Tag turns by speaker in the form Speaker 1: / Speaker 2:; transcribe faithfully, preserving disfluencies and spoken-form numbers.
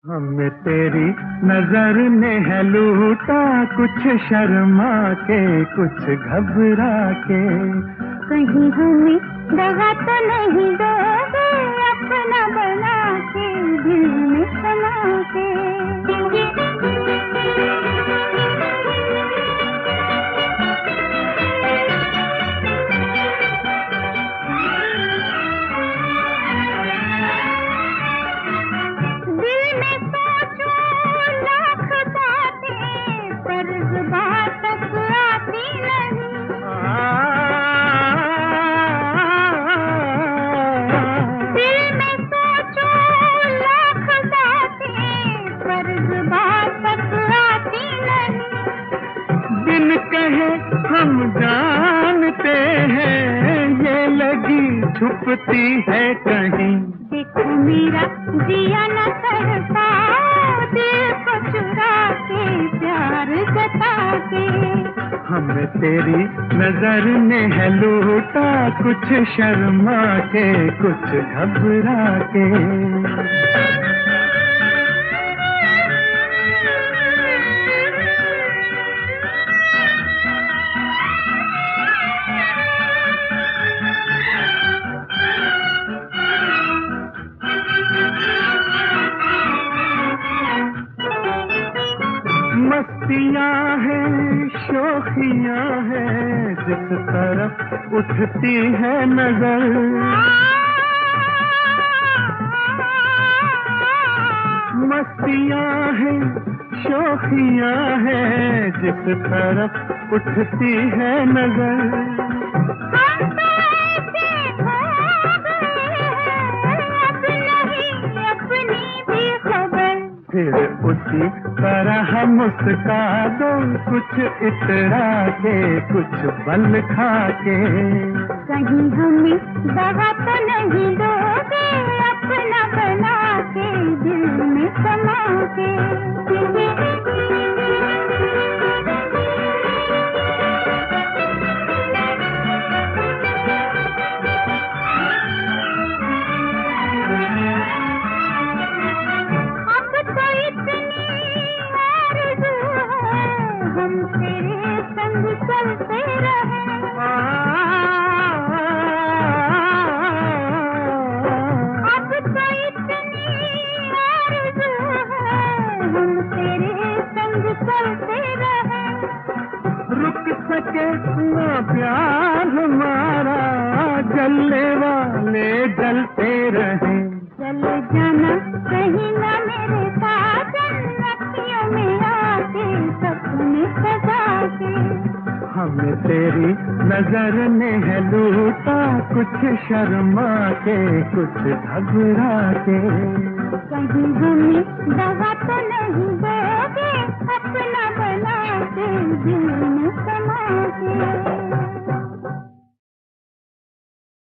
Speaker 1: हमें तेरी नजर ने है लूटा, कुछ शर्मा के कुछ घबरा के।
Speaker 2: कहीं हमें दगा तो नहीं दोगे, अपना बना के दिल में समा के।
Speaker 1: बिन कहे हम जानते हैं, ये लगी छुपती है कहीं।
Speaker 2: देखो मेरा जिया न करता, दिल को चुरा के प्यार जता के।
Speaker 1: हमें तेरी नजर ने है लूटा, कुछ शर्मा के कुछ घबरा के। मस्तियाँ हैं शोखियाँ हैं, जिस तरफ उठती है नजर। मस्तियाँ हैं शोखियाँ हैं, जिस तरफ उठती है नजर। फिर उसी तरह मुस्का दो, कुछ इतरा के कुछ बल खा के।
Speaker 2: कहीं हमें दगा तो नहीं दोगे, अपना बना के दिल में समा के। तेरे संग चलते रहे, अब तो इतनी आरज़ू है, हम तेरे संग चलते रहे।
Speaker 1: रुक सके ना प्यार हमारा, जलने वाले जलते रहे।
Speaker 2: चले जाना कहीं ना मेरे साथ, अखियों में आके सपने सजा के।
Speaker 1: हमें तेरी नजर ने है लूटा, कुछ शर्मा के कुछ घबरा के।
Speaker 2: कहीं हमें दगा तो नहीं दोगे, अपना बना के दिल